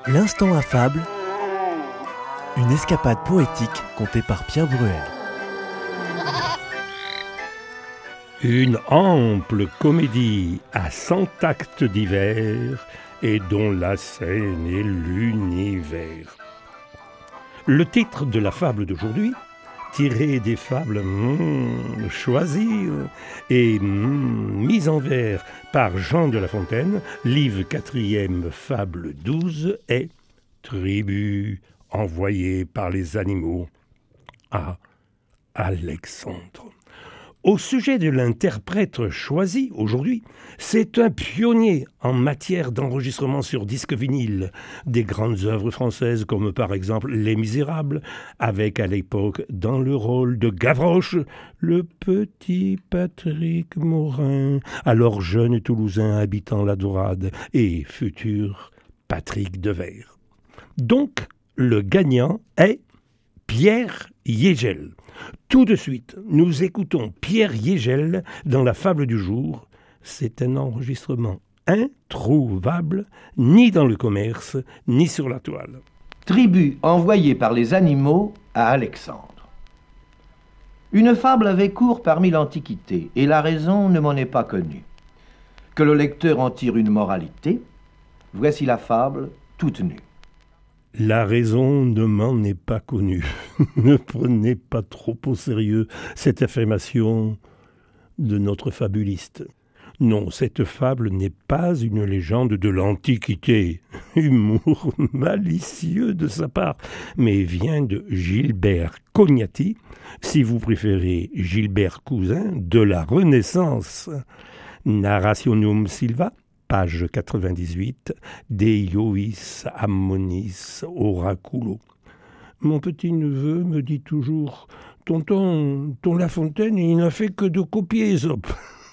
L'instant affable, une escapade poétique contée par Pierre Bruel. Une ample comédie à 100 actes divers et dont la scène est l'univers. Le titre de la fable d'aujourd'hui, tiré des fables choisies et mises en vers par Jean de La Fontaine, livre 4e, fable 12, est Tribut envoyé par les animaux à Alexandre. Au sujet de l'interprète choisi aujourd'hui, c'est un pionnier en matière d'enregistrement sur disque vinyle des grandes œuvres françaises comme par exemple Les Misérables, avec à l'époque dans le rôle de Gavroche le petit Patrick Morin, alors jeune Toulousain habitant la Dorade et futur Patrick Devers. Donc le gagnant est Pierre Yegel. Tout de suite, nous écoutons Pierre Yegel dans la fable du jour. C'est un enregistrement introuvable, ni dans le commerce, ni sur la toile. Tribut envoyé par les animaux à Alexandre. Une fable avait cours parmi l'Antiquité, et la raison ne m'en est pas connue. Que le lecteur en tire une moralité, voici la fable toute nue. La raison ne m'en est pas connue. Ne prenez pas trop au sérieux cette affirmation de notre fabuliste. Non, cette fable n'est pas une légende de l'Antiquité, humour malicieux de sa part, mais vient de Gilbert Cognati, si vous préférez Gilbert Cousin, de la Renaissance. Narrationum Silva, page 98, De Iois Ammonis Oraculo. Mon petit-neveu me dit toujours « Tonton, ton La Fontaine, il n'a fait que de copier Ésope. »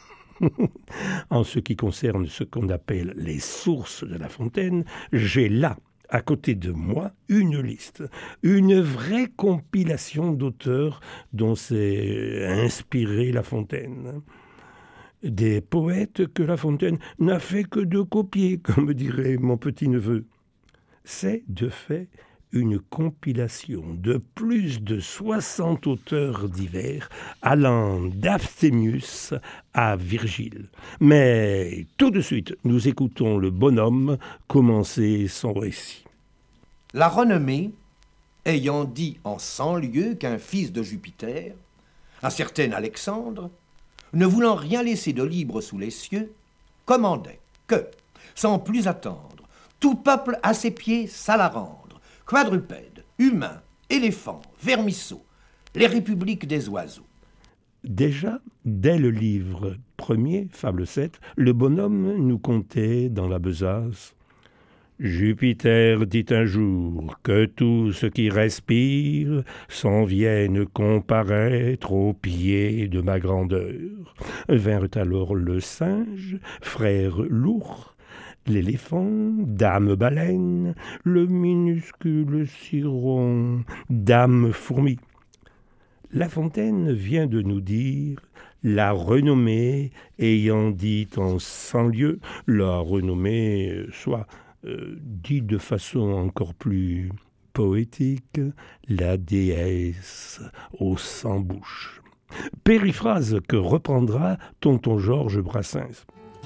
En ce qui concerne ce qu'on appelle les sources de La Fontaine, j'ai là, à côté de moi, une liste, une vraie compilation d'auteurs dont s'est inspiré La Fontaine. Des poètes que La Fontaine n'a fait que de copier, comme dirait mon petit-neveu. C'est de fait une compilation de plus de 60 auteurs divers, allant d'Aphthémius à Virgile. Mais tout de suite, nous écoutons le bonhomme commencer son récit. La renommée, ayant dit en 100 lieues qu'un fils de Jupiter, un certain Alexandre, ne voulant rien laisser de libre sous les cieux, commandait que, sans plus attendre, tout peuple à ses pieds s'alla rendre, quadrupèdes, humains, éléphants, vermisseaux, les républiques des oiseaux. Déjà, dès le livre 1er, fable 7, le bonhomme nous contait dans la besace « Jupiter dit un jour que tout ce qui respire s'en vienne comparaître aux pieds de ma grandeur. » Vinrent alors le singe, frère l'ours, l'éléphant, dame baleine, le minuscule ciron, dame fourmi. La Fontaine vient de nous dire la renommée ayant dit en 100 lieues, la renommée soit dit de façon encore plus poétique, la déesse aux 100 bouches. Périphrase que reprendra tonton Georges Brassens.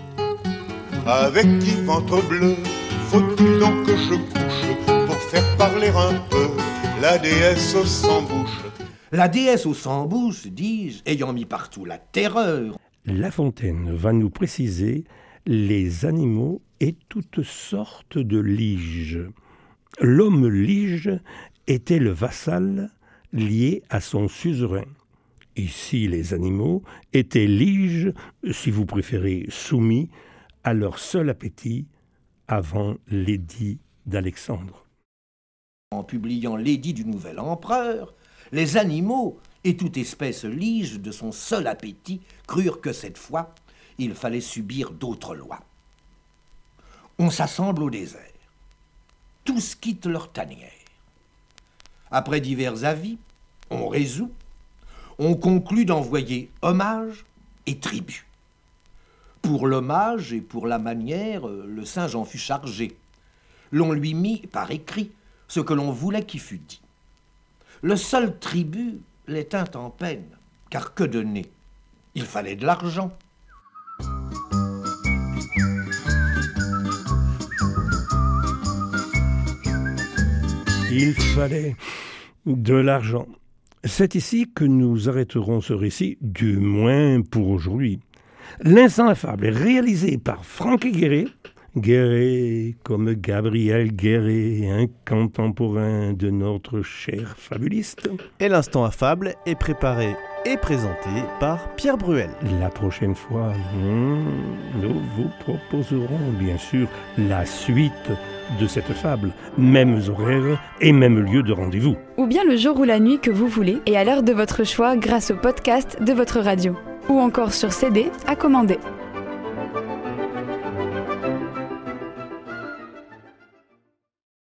Avec qui ventre bleu faut-il donc que je couche pour faire parler un peu la déesse aux 100 bouches? La déesse aux 100 bouches, dis-je, ayant mis partout la terreur. La Fontaine va nous préciser les animaux et toutes sortes de liges. L'homme lige était le vassal lié à son suzerain. Ici, les animaux étaient liges, si vous préférez soumis, à leur seul appétit avant l'édit d'Alexandre. En publiant l'édit du nouvel empereur, les animaux et toute espèce lige de son seul appétit crurent que cette fois, il fallait subir d'autres lois. On s'assemble au désert. Tous quittent leur tanière. Après divers avis, on résout, on conclut d'envoyer hommage et tribut. Pour l'hommage et pour la manière, le singe en fut chargé. l'on lui mit par écrit ce que l'on voulait qu'il fût dit. Le seul tribut les tint en peine, car que donner? Il fallait de l'argent. Il fallait de l'argent. C'est ici que nous arrêterons ce récit, du moins pour aujourd'hui. L'instant affable est réalisé par Franck Guéret. Guéret comme Gabriel Guéret, un contemporain de notre cher fabuliste. Et l'instant affable est préparé et présenté par Pierre Bruel. La prochaine fois, nous vous proposerons bien sûr la suite de cette fable, mêmes horaires et même lieu de rendez-vous. Ou bien le jour ou la nuit que vous voulez et à l'heure de votre choix grâce au podcast de votre radio. Ou encore sur CD à commander.